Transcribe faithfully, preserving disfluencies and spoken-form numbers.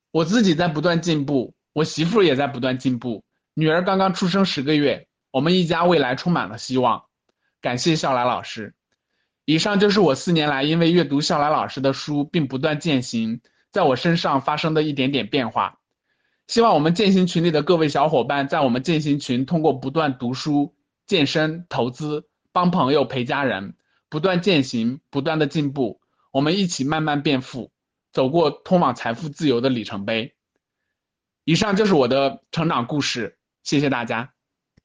我自己在不断进步，我媳妇儿也在不断进步，女儿刚刚出生十个月，我们一家未来充满了希望。感谢笑来老师。以上就是我四年来因为阅读笑来老师的书并不断践行，在我身上发生的一点点变化。希望我们践行群里的各位小伙伴，在我们践行群通过不断读书、健身、投资、帮朋友、陪家人，不断践行，不断的进步，我们一起慢慢变富，走过通往财富自由的里程碑。以上就是我的成长故事，谢谢大家。